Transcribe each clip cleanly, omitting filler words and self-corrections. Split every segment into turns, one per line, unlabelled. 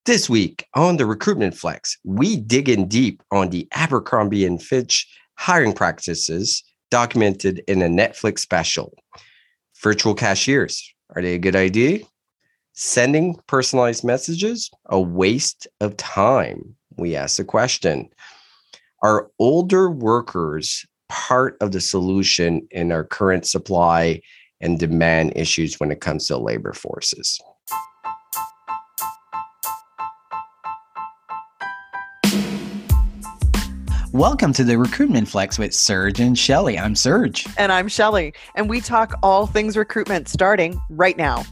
This week on the Recruitment Flex, we dig in deep on the Abercrombie and Fitch hiring practices documented in a Netflix special. Virtual cashiers, are they a good idea? Sending personalized messages, a waste of time? We ask the question. Are older workers part of the solution in our current supply and demand issues when it comes to labor forces?
Welcome to the Recruitment Flex with Serge and Shelley. I'm Serge.
And I'm Shelley. And we talk all things recruitment starting right now.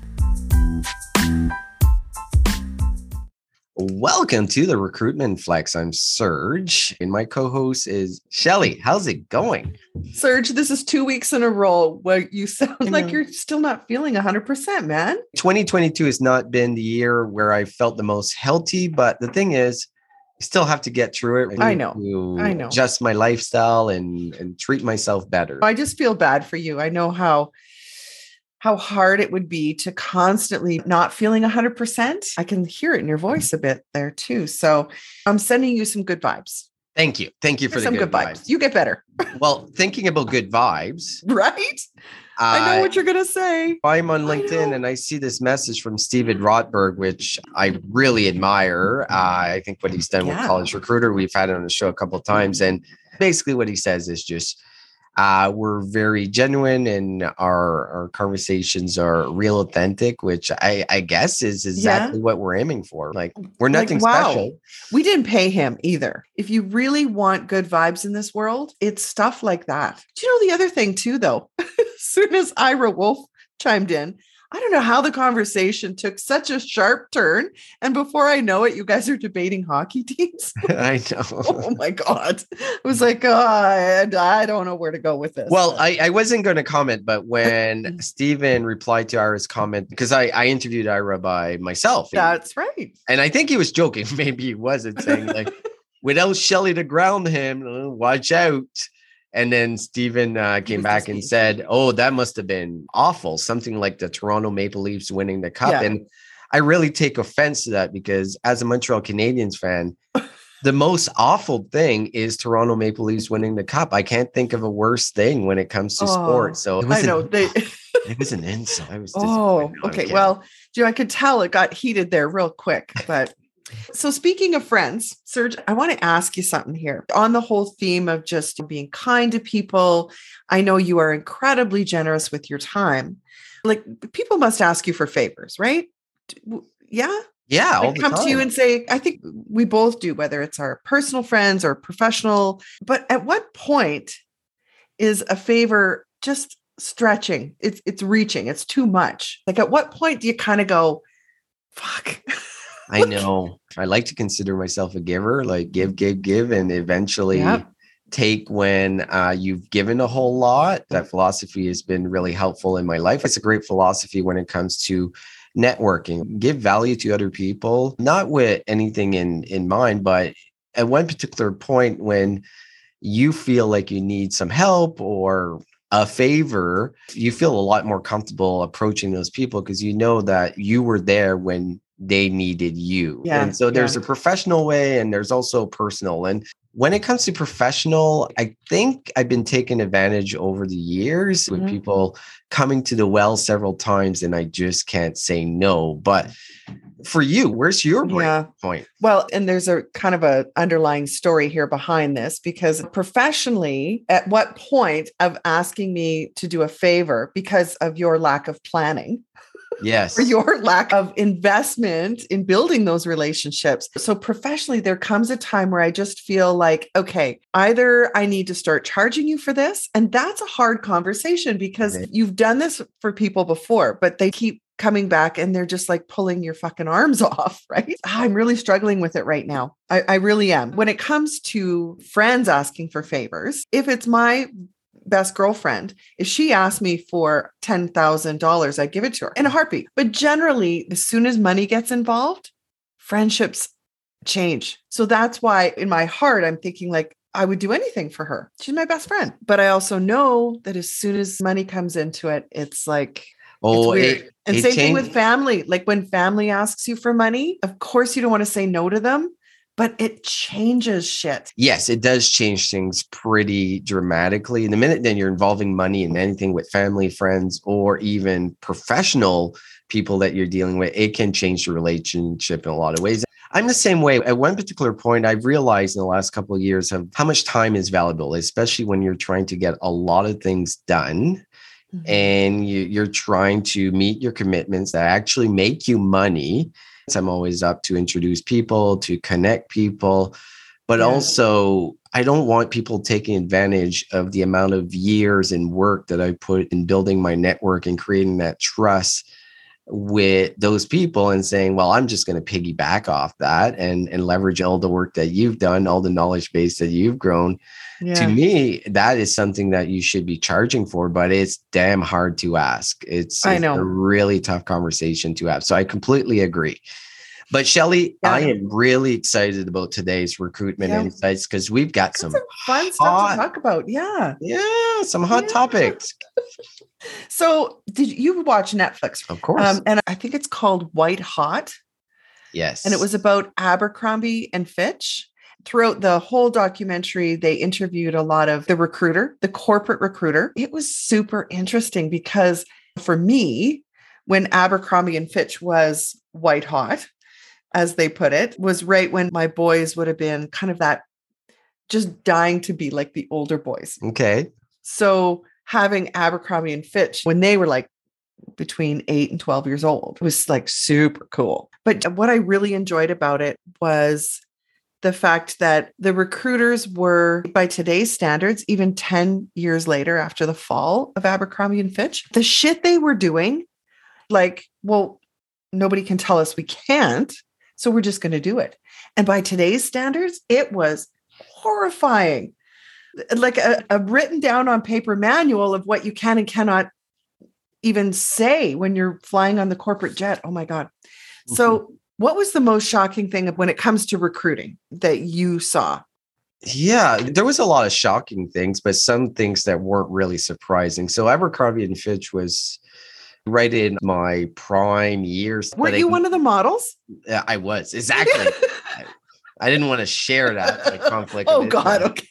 Welcome to the Recruitment Flex. I'm Serge, and my co-host is Shelley. How's it going?
Serge, this is 2 weeks in a row where you sound like you're still not feeling 100%, man.
2022 has not been the year where I felt the most healthy, but the thing is, I still have to get through it.
I know.
Adjust my lifestyle and treat myself better.
I just feel bad for you. I know how hard it would be to constantly not feeling 100%. I can hear it in your voice a bit there too. So I'm sending you some good vibes.
Thank you. Thank you for the good vibes.
You get better.
Well, thinking about good vibes.
Right? I know what you're going to say.
I'm on LinkedIn and I see this message from Steven Rotberg, which I really admire. I think what he's done with College Recruiter, we've had it on the show a couple of times. And basically what he says is just, we're very genuine and our conversations are real authentic, which I guess is exactly what we're aiming for. Like we're nothing special.
We didn't pay him either. If you really want good vibes in this world, it's stuff like that. Do you know the other thing too, though? As soon as Ira Wolf chimed in, I don't know how the conversation took such a sharp turn. And before I know it, you guys are debating hockey teams.
I know.
Oh my God. I was like, I don't know where to go with this.
Well, I wasn't going to comment, but when Steven replied to Ira's comment, because I interviewed Ira by myself.
That's right.
And I think he was joking. Maybe he wasn't saying like, without Shelley to ground him, watch out. And then Steven came back and said, oh, that must have been awful. Something like the Toronto Maple Leafs winning the cup. Yeah. And I really take offense to that because as a Montreal Canadiens fan, the most awful thing is Toronto Maple Leafs winning the cup. I can't think of a worse thing when it comes to sports. So it was it was an insult. I was
okay. Well, I could tell it got heated there real quick, but so speaking of friends, Serge, I want to ask you something here on the whole theme of just being kind to people. I know you are incredibly generous with your time. Like people must ask you for favors, right? Yeah.
Yeah.
They come to you and say, I think we both do, whether it's our personal friends or professional. But at what point is a favor just stretching? It's reaching. It's too much. Like at what point do you kind of go, fuck?
I know. I like to consider myself a giver, like give, and eventually take when you've given a whole lot. That philosophy has been really helpful in my life. It's a great philosophy when it comes to networking. Give value to other people, not with anything in mind, but at one particular point when you feel like you need some help or a favor, you feel a lot more comfortable approaching those people because you know that you were there when they needed you. Yeah, and so there's a professional way and there's also personal. And when it comes to professional, I think I've been taken advantage over the years with people coming to the well several times and I just can't say no. But for you, where's your break point?
Well, and there's a kind of a underlying story here behind this because professionally, at what point of asking me to do a favor because of your lack of planning?
Yes.
Or your lack of investment in building those relationships. So professionally, there comes a time where I just feel like, okay, either I need to start charging you for this. And that's a hard conversation because you've done this for people before, but they keep coming back and they're just like pulling your fucking arms off, right? I'm really struggling with it right now. I really am. When it comes to friends asking for favors, if it's my best girlfriend, if she asked me for $10,000, I give it to her in a heartbeat. But generally, as soon as money gets involved, friendships change. So that's why in my heart, I'm thinking like, I would do anything for her. She's my best friend. But I also know that as soon as money comes into it, it's like, It's
Oh,
weird. And
it
same thing
changed.
with family. Like when family asks you for money, of course you don't want to say no to them, but it changes shit.
Yes, it does change things pretty dramatically. In the minute then you're involving money in anything with family, friends, or even professional people that you're dealing with, it can change the relationship in a lot of ways. I'm the same way. At one particular point, I've realized in the last couple of years of how much time is valuable, especially when you're trying to get a lot of things done and you're trying to meet your commitments that actually make you money. So I'm always up to introduce people, to connect people, but also I don't want people taking advantage of the amount of years and work that I put in building my network and creating that trust with those people and saying, well, I'm just going to piggyback off that and leverage all the work that you've done, all the knowledge base that you've grown. To me, that is something that you should be charging for, but it's damn hard to ask. It's a really tough conversation to have. So I completely agree. But Shelley, I am really excited about today's recruitment insights because we've got some
fun stuff to talk about. Yeah,
some hot topics.
So did you watch Netflix?
Of course.
And I think it's called White Hot.
Yes.
And it was about Abercrombie and Fitch. Throughout the whole documentary, they interviewed a lot of the recruiter, the corporate recruiter. It was super interesting because for me, when Abercrombie and Fitch was white hot, as they put it, was right when my boys would have been kind of that just dying to be like the older boys.
Okay.
So having Abercrombie and Fitch when they were like between 8 and 12 years old was like super cool. But what I really enjoyed about it was the fact that the recruiters were, by today's standards, even 10 years later after the fall of Abercrombie and Fitch, the shit they were doing, like, well, nobody can tell us we can't, so we're just going to do it. And by today's standards, it was horrifying. Like a written down on paper manual of what you can and cannot even say when you're flying on the corporate jet. Oh my God. Mm-hmm. So what was the most shocking thing when it comes to recruiting that you saw?
Yeah, there was a lot of shocking things, but some things that weren't really surprising. So Abercrombie and Fitch was right in my prime years.
Weren't you one of the models?
Yeah, I was. Exactly. I didn't want to share that like, conflict.
Oh God. Okay.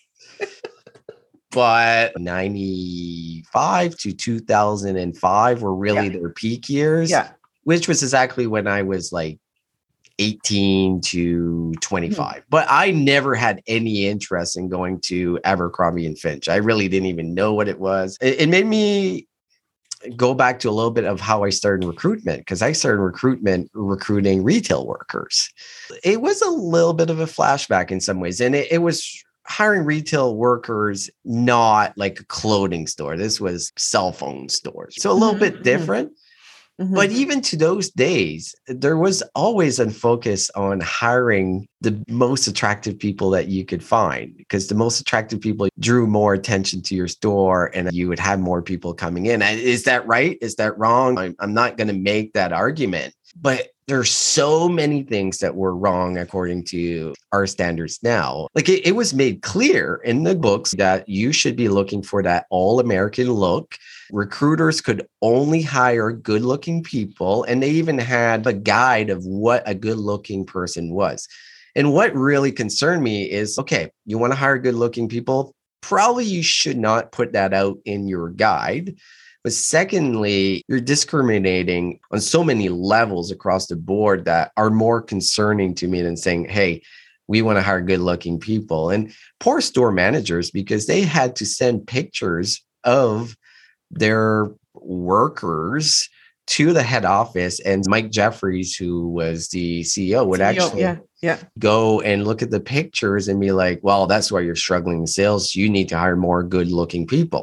But 95 to 2005 were really their peak years, which was exactly when I was like 18 to 25. But I never had any interest in going to Abercrombie and Fitch. I really didn't even know what it was. It made me go back to a little bit of how I started recruitment, because I started recruiting retail workers. It was a little bit of a flashback in some ways. And it was hiring retail workers, not like a clothing store. This was cell phone stores. So a little bit different. Mm-hmm. But even to those days, there was always a focus on hiring the most attractive people that you could find, because the most attractive people drew more attention to your store and you would have more people coming in. And is that right? Is that wrong? I'm not going to make that argument. But there's so many things that were wrong according to our standards now. Like it was made clear in the books that you should be looking for that all-American look. Recruiters could only hire good-looking people, and they even had a guide of what a good-looking person was. And what really concerned me is, okay, you want to hire good-looking people? Probably you should not put that out in your guide. But secondly, you're discriminating on so many levels across the board that are more concerning to me than saying, hey, we want to hire good looking people. And poor store managers, because they had to send pictures of their workers to the head office. And Mike Jeffries, who was the CEO, would actually go and look at the pictures and be like, well, that's why you're struggling in sales. You need to hire more good looking people.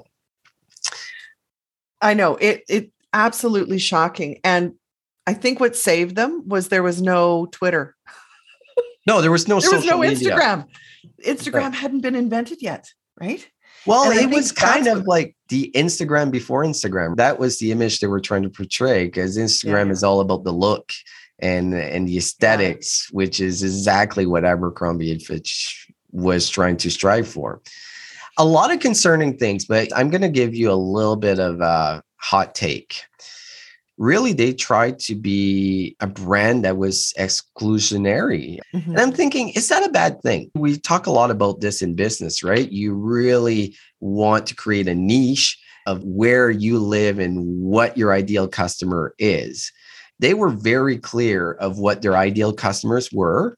I know it absolutely shocking. And I think what saved them was there was no Twitter.
No, there was no social media.
Instagram. Instagram hadn't been invented yet, right?
Well, it was kind of like the Instagram before Instagram. That was the image they were trying to portray, because Instagram is all about the look and the aesthetics, which is exactly what Abercrombie and Fitch was trying to strive for. A lot of concerning things, but I'm going to give you a little bit of a hot take. really they tried to be a brand that was exclusionary.
Mhm.
And I'm thinking, is that a bad thing? We talk a lot about this in business, right? You really want to create a niche of where you live and what your ideal customer is. They were very clear of what their ideal customers were.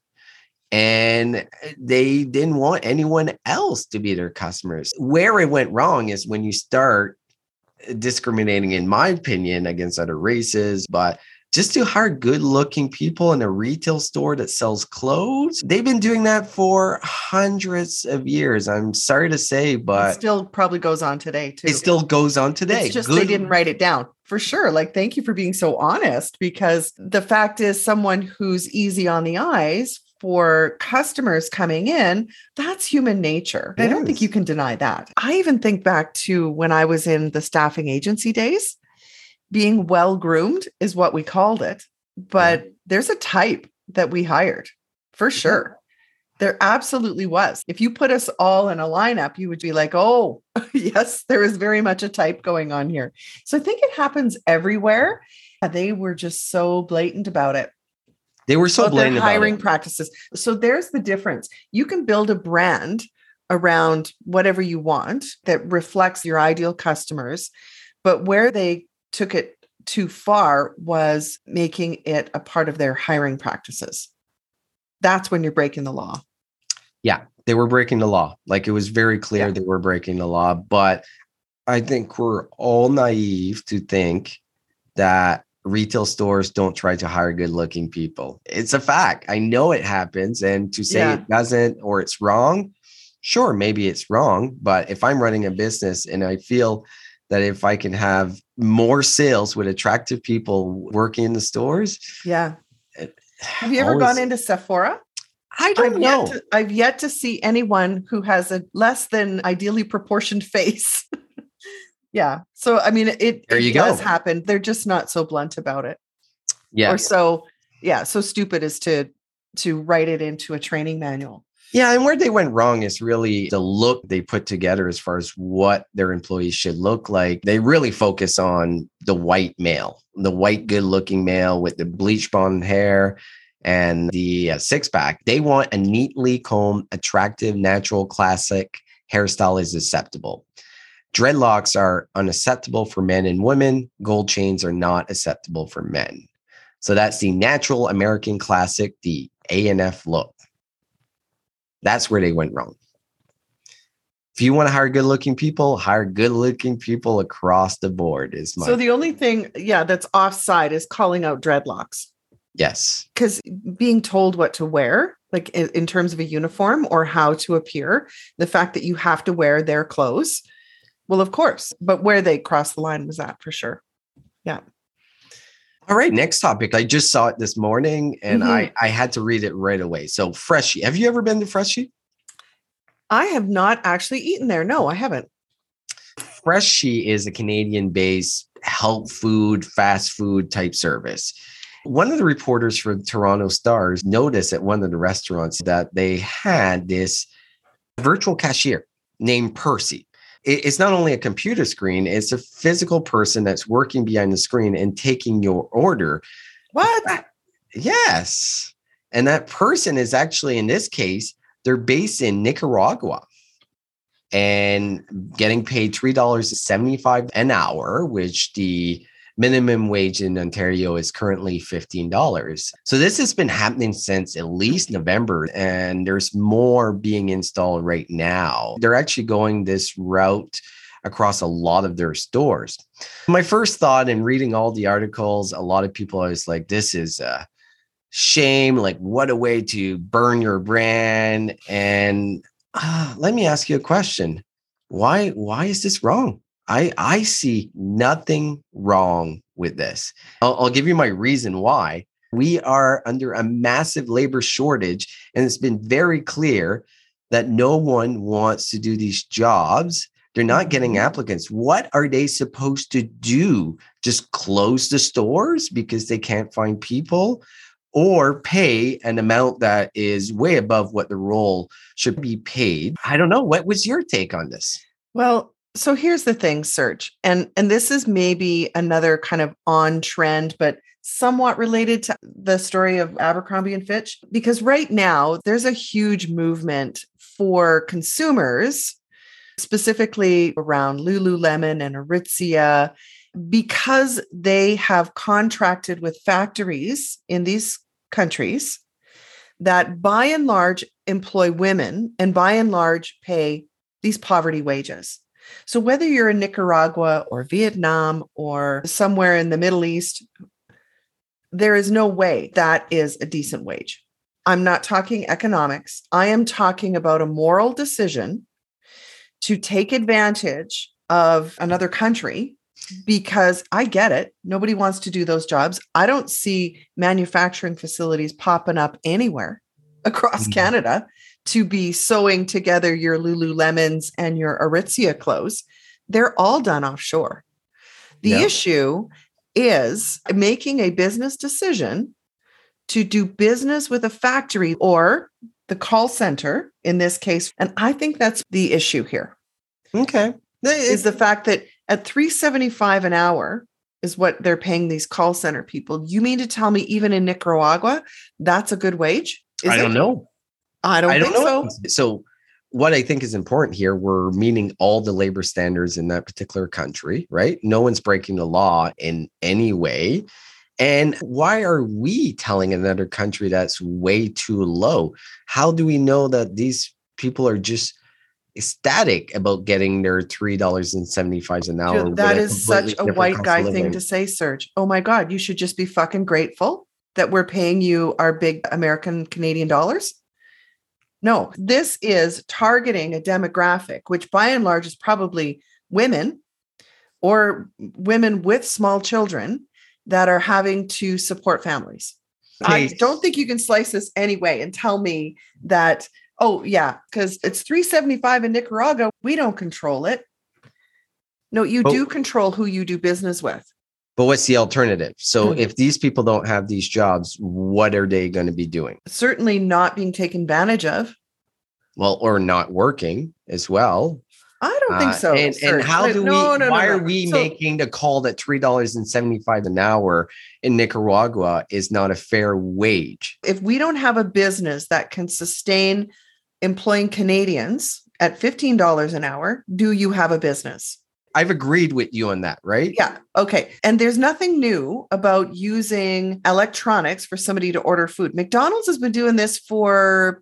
And they didn't want anyone else to be their customers. Where it went wrong is when you start discriminating, in my opinion, against other races, but just to hire good looking people in a retail store that sells clothes. They've been doing that for hundreds of years. I'm sorry to say,
It
but
still probably goes on today too.
it still goes on today.
It's just they didn't write it down for sure. Like, thank you for being so honest, because the fact is, someone who's easy on the eyes for customers coming in, that's human nature. I don't think you can deny that. I even think back to when I was in the staffing agency days, being well groomed is what we called it. But there's a type that we hired for sure. There absolutely was. If you put us all in a lineup, you would be like, oh, yes, there is very much a type going on here. So I think it happens everywhere. They were just so blatant about it.
They were so blatant about
hiring
it.
practices. So there's the difference. You can build a brand around whatever you want that reflects your ideal customers, but where they took it too far was making it a part of their hiring practices. That's when you're breaking the law.
Yeah, they were breaking the law. Like, it was very clear they were breaking the law. But I think we're all naive to think that retail stores don't try to hire good looking people. It's a fact. I know it happens. And to say it doesn't or it's wrong, sure, maybe it's wrong. But if I'm running a business and I feel that if I can have more sales with attractive people working in the stores.
Yeah. Have you ever gone into Sephora?
I don't know.
I've yet to see anyone who has a less than ideally proportioned face. Yeah. So, I mean, it does happen. They're just not so blunt about it.
Yeah.
Or so stupid as to write it into a training manual.
Yeah. And where they went wrong is really the look they put together as far as what their employees should look like. They really focus on the white male, the white, good looking male with the bleach blonde hair and the six pack. They want a neatly combed, attractive, natural, classic hairstyle is acceptable. Dreadlocks are unacceptable for men and women. Gold chains are not acceptable for men. So that's the natural American classic, the A&F look. That's where they went wrong. If you want to hire good-looking people, hire good-looking people across the board. So
the only thing, that's offside is calling out dreadlocks.
Yes.
Because being told what to wear, like in terms of a uniform or how to appear, the fact that you have to wear their clothes, well, of course, but where they crossed the line was that for sure. Yeah.
All right. Next topic. I just saw it this morning and I had to read it right away. So Freshii. Have you ever been to Freshii?
I have not actually eaten there. No, I haven't.
Freshii is a Canadian-based health food, fast food type service. One of the reporters for the Toronto Stars noticed at one of the restaurants that they had this virtual cashier named Percy. It's not only a computer screen, it's a physical person that's working behind the screen and taking your order.
What?
Yes. And that person is actually, in this case, they're based in Nicaragua and getting paid $3.75 an hour, which the minimum wage in Ontario is currently $15. So this has been happening since at least November, and there's more being installed right now. They're actually going this route across a lot of their stores. My first thought in reading all the articles, a lot of people are like, this is a shame. Like, what a way to burn your brand. And let me ask you a question. Why is this wrong? I see nothing wrong with this. I'll give you my reason why. We are under a massive labor shortage, and it's been very clear that no one wants to do these jobs. They're not getting applicants. What are they supposed to do? Just close the stores because they can't find people, or pay an amount that is way above what the role should be paid? I don't know. What was your take on this?
Well, So here's the thing, Serge, and this is maybe another kind of on trend, but somewhat related to the story of Abercrombie and Fitch, because right now there's a huge movement for consumers, specifically around Lululemon and Aritzia, because they have contracted with factories in these countries that by and large employ women and by and large pay these poverty wages. So whether you're in Nicaragua or Vietnam or somewhere in the Middle East, there is no way that is a decent wage. I'm not talking economics. I am talking about a moral decision to take advantage of another country, because I get it. Nobody wants to do those jobs. I don't see manufacturing facilities popping up anywhere across Canada to be sewing together your Lululemons and your Aritzia clothes. They're all done offshore. The issue is making a business decision to do business with a factory or the call center in this case. And I think that's the issue here.
Okay.
Is the fact that at $3.75 an hour is what they're paying these call center people. You mean to tell me even in Nicaragua, that's a good wage?
I don't know.
I don't think so.
So what I think is important here, we're meeting all the labor standards in that particular country, right? No one's breaking the law in any way. And why are we telling another country that's way too low? How do we know that these people are just ecstatic about getting their $3.75 an hour?
That is such a white guy thing to say, Serge. Oh my God, you should just be fucking grateful that we're paying you our big American Canadian dollars. No, this is targeting a demographic, which by and large is probably women or women with small children that are having to support families. I don't think you can slice this anyway and tell me that, oh yeah, because it's $3.75 in Nicaragua. We don't control it. No, you do control who you do business with.
But what's the alternative? So if these people don't have these jobs, what are they going to be doing?
Certainly not being taken advantage of.
Well, or not working as well.
I don't think so.
And how do why are we making the call that $3.75 an hour in Nicaragua is not a fair wage?
If we don't have a business that can sustain employing Canadians at $15 an hour, do you have a business?
I've agreed with you on that, right?
Yeah. Okay. And there's nothing new about using electronics for somebody to order food. McDonald's has been doing this for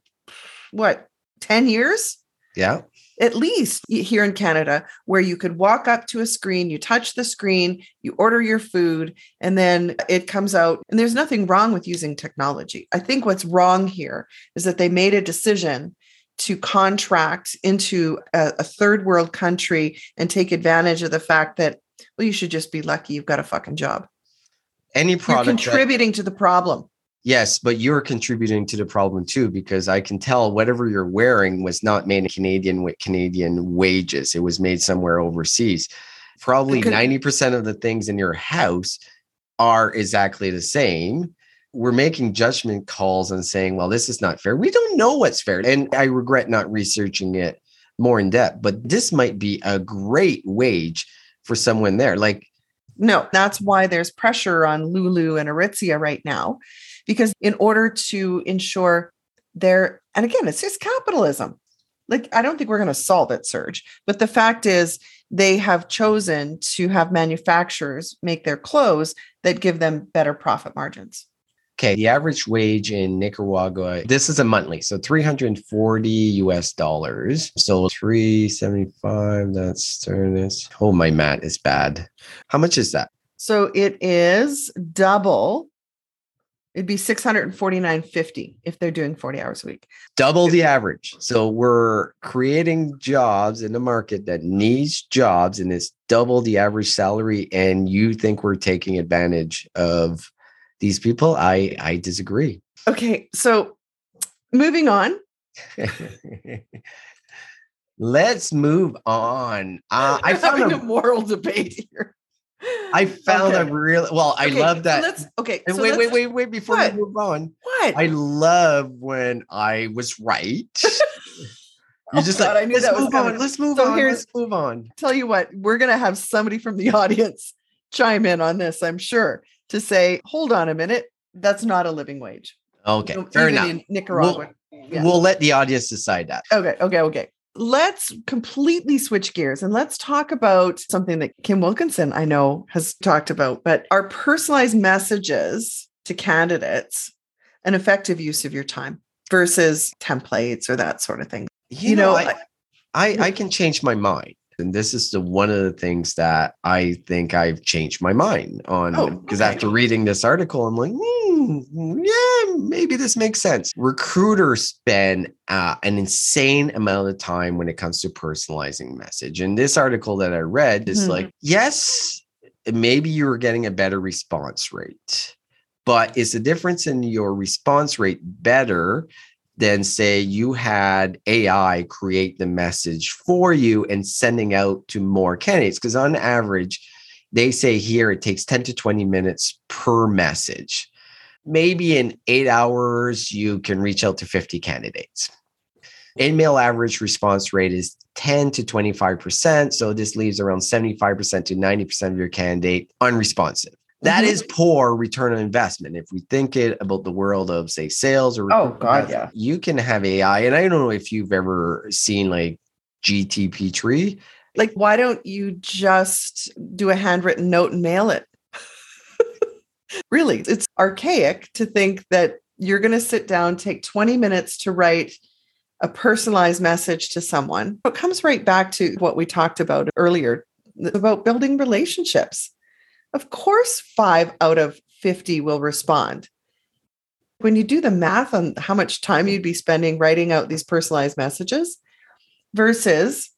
10 years?
Yeah.
At least here in Canada, where you could walk up to a screen, you touch the screen, you order your food, and then it comes out. And there's nothing wrong with using technology. I think what's wrong here is that they made a decision to contract into a third world country and take advantage of the fact that, well, you should just be lucky you've got a fucking job.
Any product
you're contributing to the problem.
Yes, but you're contributing to the problem too, because I can tell whatever you're wearing was not made in Canadian with Canadian wages. It was made somewhere overseas. Probably 90% of the things in your house are exactly the same. We're making judgment calls and saying, well, this is not fair. We don't know what's fair. And I regret not researching it more in depth, but this might be a great wage for someone there.
No, that's why there's pressure on Lulu and Aritzia right now, because in order to ensure and again, it's just capitalism. I don't think we're going to solve it, Serge, but the fact is they have chosen to have manufacturers make their clothes that give them better profit margins.
Okay, the average wage in Nicaragua, this is a monthly, so $340 US. So 375, that's oh, my math is bad. How much is that?
So it is double. It'd be $649.50 if they're doing 40 hours a week.
Double the average. So we're creating jobs in the market that needs jobs, and it's double the average salary. And you think we're taking advantage of these people? I disagree.
Okay, so moving on.
Let's move on. I found a moral
debate here.
I found a real I love that.
So
wait before we move on.
What?
I love when I was right. You're just
God,
like,
I knew
let's
that was
move
coming.
on. Let's move
So
on.
here's-
Let's move on.
Tell you what, we're going to have somebody from the audience chime in on this, I'm sure, to say, hold on a minute, that's not a living wage.
Okay,
You know,
fair
even
enough.
in Nicaragua. Yeah.
We'll let the audience decide that.
Okay. Let's completely switch gears and let's talk about something that Kim Wilkinson, I know, has talked about, but our personalized messages to candidates, an effective use of your time versus templates or that sort of thing.
You know, I can change my mind. And this is one of the things that I think I've changed my mind on, because after reading this article, I'm like, yeah, maybe this makes sense. Recruiters spend an insane amount of time when it comes to personalizing message. And this article that I read is like, yes, maybe you were getting a better response rate, but is the difference in your response rate better than say you had AI create the message for you and sending out to more candidates? Because on average, they say here it takes 10 to 20 minutes per message. Maybe in 8 hours, you can reach out to 50 candidates. In-mail average response rate is 10 to 25%. So this leaves around 75% to 90% of your candidate unresponsive. That is poor return on investment. If we think about the world of, say, sales or you can have AI. And I don't know if you've ever seen like GTP tree.
Like, why don't you just do a handwritten note and mail it? Really, it's archaic to think that you're going to sit down, take 20 minutes to write a personalized message to someone. It comes right back to what we talked about earlier about building relationships. Of course, 5 out of 50 will respond. When you do the math on how much time you'd be spending writing out these personalized messages versus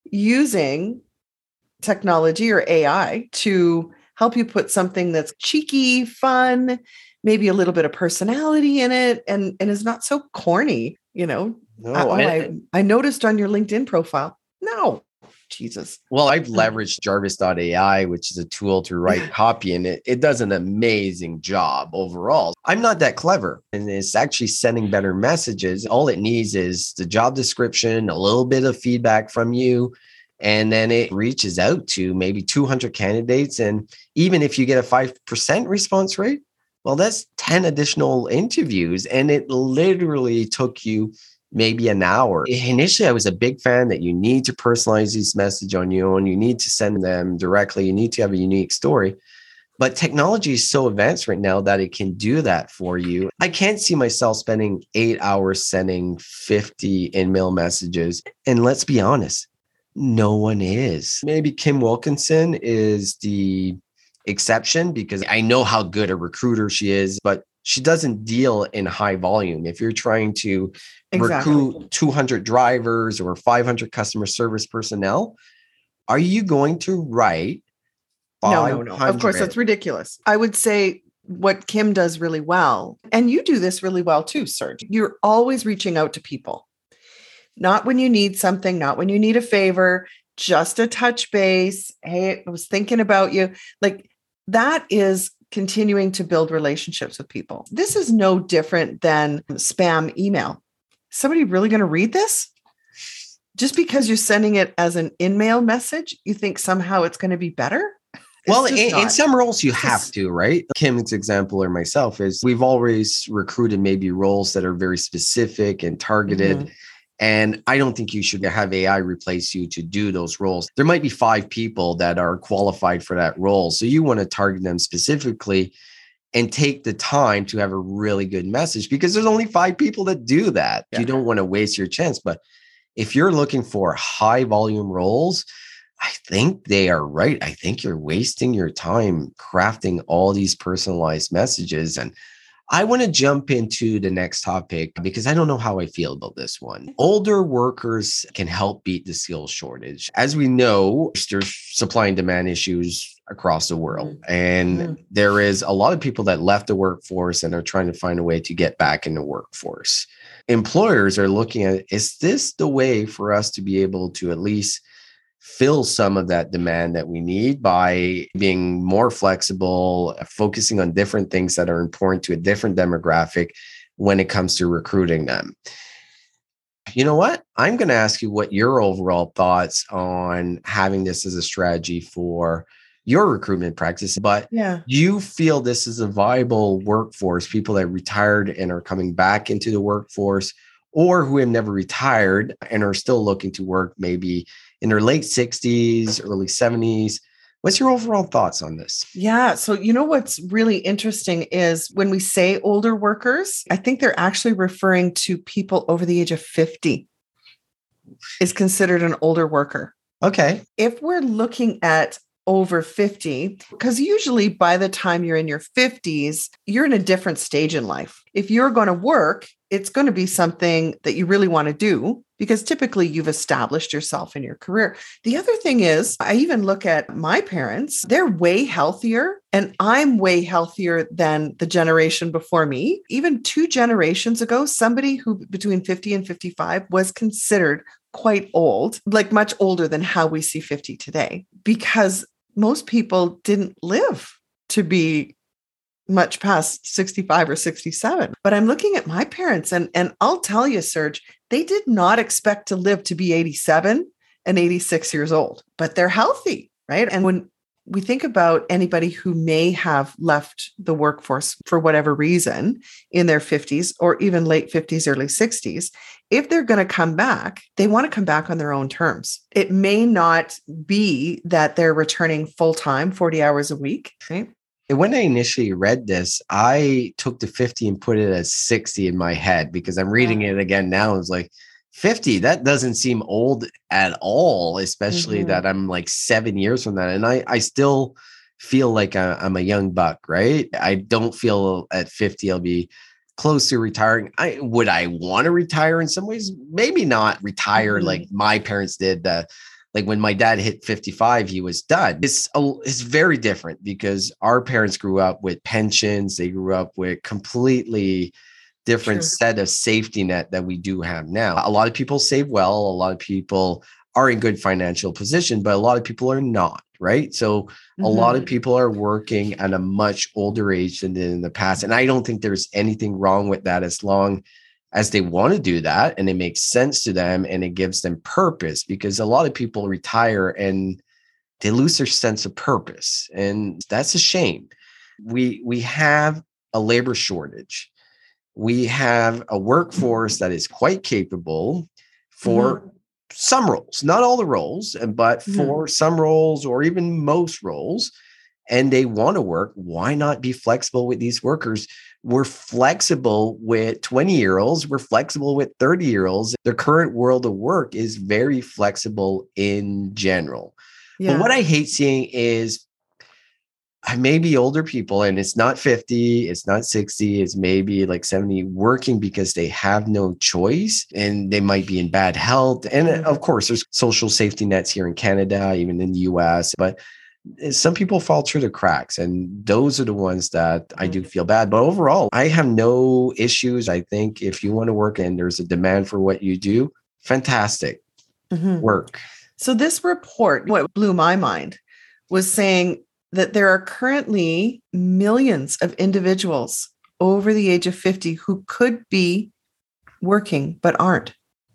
using technology or AI to help you put something that's cheeky, fun, maybe a little bit of personality in it, and is not so corny, you know.
No,
I noticed on your LinkedIn profile. No. Jesus.
Well, I've leveraged Jarvis.ai, which is a tool to write copy, and it does an amazing job overall. I'm not that clever, and it's actually sending better messages. All it needs is the job description, a little bit of feedback from you, and then it reaches out to maybe 200 candidates. And even if you get a 5% response rate, well, that's 10 additional interviews, and it literally took you maybe an hour. Initially, I was a big fan that you need to personalize these messages on your own. You need to send them directly. You need to have a unique story. But technology is so advanced right now that it can do that for you. I can't see myself spending 8 hours sending 50 in-mail messages. And let's be honest, no one is. Maybe Kim Wilkinson is the exception because I know how good a recruiter she is, but she doesn't deal in high volume. If you're trying to recruit 200 drivers or 500 customer service personnel, are you going to write 500?
No. Of course, that's ridiculous. I would say what Kim does really well, and you do this really well too, Serge, you're always reaching out to people. Not when you need something, not when you need a favor, just a touch base. Hey, I was thinking about you. Like, that is continuing to build relationships with people. This is no different than spam email. Somebody really going to read this? Just because you're sending it as an in-mail message, you think somehow it's going to be better?
Well, in some roles you have to, right? Kim's example or myself is we've always recruited maybe roles that are very specific and targeted. And I don't think you should have AI replace you to do those roles. There might be 5 people that are qualified for that role. So you want to target them specifically and take the time to have a really good message because there's only 5 people that do that. Yeah. You don't want to waste your chance. But if you're looking for high volume roles, I think they are right. I think you're wasting your time crafting all these personalized messages. And I want to jump into the next topic because I don't know how I feel about this one. Older workers can help beat the skills shortage. As we know, there's supply and demand issues across the world. And there is a lot of people that left the workforce and are trying to find a way to get back in the workforce. Employers are looking at, is this the way for us to be able to at least fill some of that demand that we need by being more flexible, focusing on different things that are important to a different demographic when it comes to recruiting them? You know what? I'm going to ask you what your overall thoughts on having this as a strategy for your recruitment practice. But
Yeah.
do you feel this is a viable workforce, people that retired and are coming back into the workforce, or who have never retired and are still looking to work maybe in their late 60s, early 70s? What's your overall thoughts on this?
Yeah. So, you know, what's really interesting is when we say older workers, I think they're actually referring to people over the age of 50 is considered an older worker.
Okay.
If we're looking at over 50, because usually by the time you're in your 50s, you're in a different stage in life. If you're going to work, it's going to be something that you really want to do because typically you've established yourself in your career. The other thing is, I even look at my parents, they're way healthier and I'm way healthier than the generation before me. Even 2 generations ago, somebody who between 50 and 55 was considered quite old, like much older than how we see 50 today, because most people didn't live to be much past 65 or 67. But I'm looking at my parents and I'll tell you, Serge, they did not expect to live to be 87 and 86 years old, but they're healthy, right? And when we think about anybody who may have left the workforce for whatever reason in their 50s or even late 50s, early 60s, if they're going to come back, they want to come back on their own terms. It may not be that they're returning full-time, 40 hours a week, right?
And when I initially read this, I took the 50 and put it as 60 in my head because I'm reading it again now. It's like 50, that doesn't seem old at all, especially that I'm like 7 years from that. And I still feel like I'm a young buck, right? I don't feel at 50 I'll be close to retiring. Would I want to retire in some ways? Maybe not retire like my parents did. Like when my dad hit 55, he was done. It's very different because our parents grew up with pensions. They grew up with completely different set of safety net that we do have now. A lot of people save well. A lot of people are in good financial position, but a lot of people are not, right? So a lot of people are working at a much older age than in the past. And I don't think there's anything wrong with that as long as they want to do that and it makes sense to them and it gives them purpose, because a lot of people retire and they lose their sense of purpose. And that's a shame. We have a labor shortage. We have a workforce that is quite capable for some roles, not all the roles, but for some roles or even most roles, and they want to work. Why not be flexible with these workers? We're flexible with 20-year-olds. We're flexible with 30-year-olds. The current world of work is very flexible in general. Yeah. But what I hate seeing is maybe older people, and it's not 50, it's not 60, it's maybe like 70, working because they have no choice and they might be in bad health. And of course, there's social safety nets here in Canada, even in the US, but some people fall through the cracks, and those are the ones that I do feel bad. But overall, I have no issues. I think if you want to work and there's a demand for what you do, fantastic work.
So this report, what blew my mind was saying that there are currently millions of individuals over the age of 50 who could be working but aren't.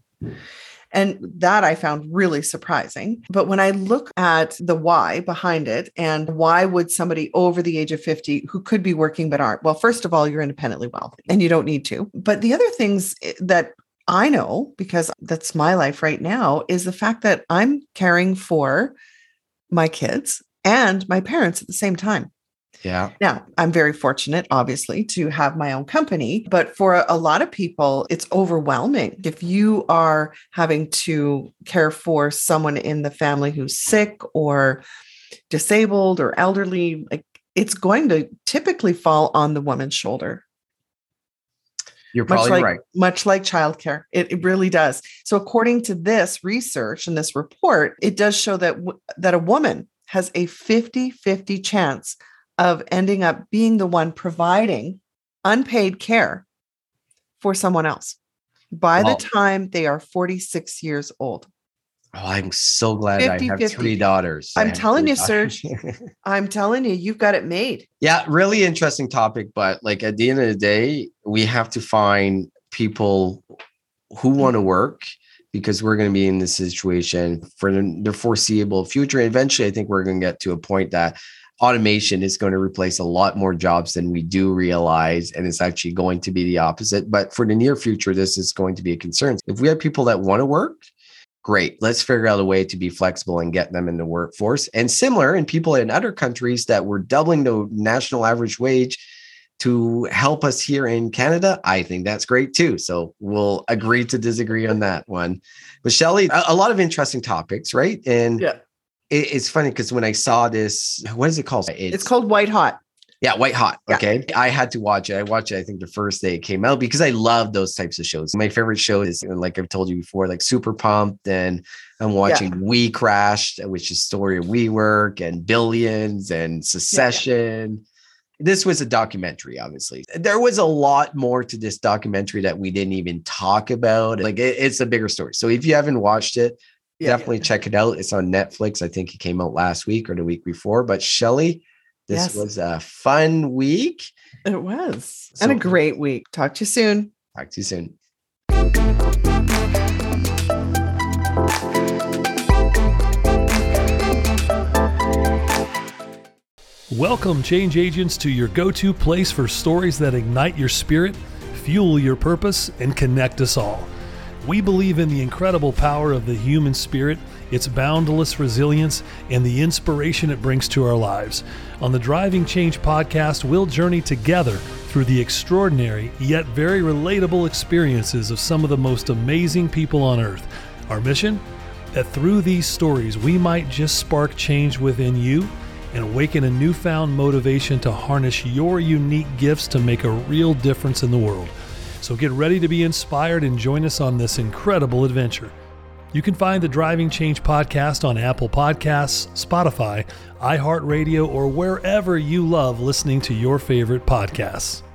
And that I found really surprising. But when I look at the why behind it, and why would somebody over the age of 50 who could be working but aren't? Well, first of all, you're independently wealthy and you don't need to. But the other things that I know, because that's my life right now, is the fact that I'm caring for my kids and my parents at the same time.
Yeah.
Now, I'm very fortunate, obviously, to have my own company, but for a lot of people, it's overwhelming. If you are having to care for someone in the family who's sick or disabled or elderly, like, it's going to typically fall on the woman's shoulder.
You're probably right.
Much like childcare. It really does. So according to this research and this report, it does show that a woman has a 50-50 chance of ending up being the one providing unpaid care for someone else by the time they are 46 years old.
Oh, I'm so glad 50, I have 3 daughters.
I'm telling you, Serge, I'm telling you, you've got it made.
Yeah, really interesting topic. But like at the end of the day, we have to find people who want to work, because we're going to be in this situation for the foreseeable future. And eventually, I think we're going to get to a point that automation is going to replace a lot more jobs than we do realize. And it's actually going to be the opposite. But for the near future, this is going to be a concern. If we have people that want to work, great. Let's figure out a way to be flexible and get them in the workforce. And similar in people in other countries that were doubling the national average wage to help us here in Canada, I think that's great too. So we'll agree to disagree on that one. But Shelley, a lot of interesting topics, right? And it's funny because when I saw this, what is it called?
It's called White Hot.
Yeah, White Hot.
Yeah.
Okay. I had to watch it. I watched it, I think, the first day it came out because I love those types of shows. My favorite show is, like I've told you before, like Super Pumped. And I'm watching We Crashed, which is story of WeWork, and Billions and Succession. This was a documentary, obviously. There was a lot more to this documentary that we didn't even talk about. Like it's a bigger story. So if you haven't watched it, definitely check it out. It's on Netflix. I think it came out last week or the week before. But Shelley, this was a fun week.
It was. And a great week. Talk to you soon.
Talk to you soon.
Welcome, change agents, to your go-to place for stories that ignite your spirit, fuel your purpose, and connect us all. We believe in the incredible power of the human spirit, its boundless resilience, and the inspiration it brings to our lives. On the Driving Change podcast, we'll journey together through the extraordinary yet very relatable experiences of some of the most amazing people on earth. Our mission? That through these stories, we might just spark change within you and awaken a newfound motivation to harness your unique gifts to make a real difference in the world. So get ready to be inspired and join us on this incredible adventure. You can find the Driving Change podcast on Apple Podcasts, Spotify, iHeartRadio, or wherever you love listening to your favorite podcasts.